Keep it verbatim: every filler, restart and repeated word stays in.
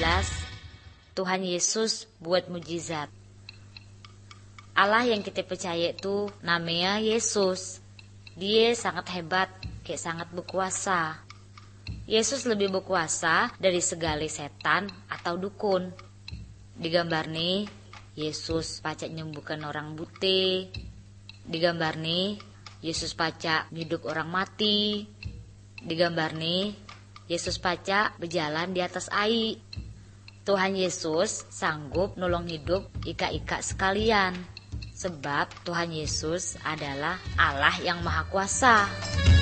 belas, Tuhan Yesus buat mujizat. Allah yang kita percaya itu namanya Yesus. Dia sangat hebat, kayak sangat berkuasa. Yesus lebih berkuasa dari segala setan atau dukun. Digambar nih, Yesus pacak nyembuhkan orang buta. Digambar nih, Yesus pacak nyuduk orang mati. Digambar nih, Yesus pacak berjalan di atas air. Tuhan Yesus sanggup nolong hidup ika-ika sekalian. Sebab Tuhan Yesus adalah Allah yang Maha Kuasa.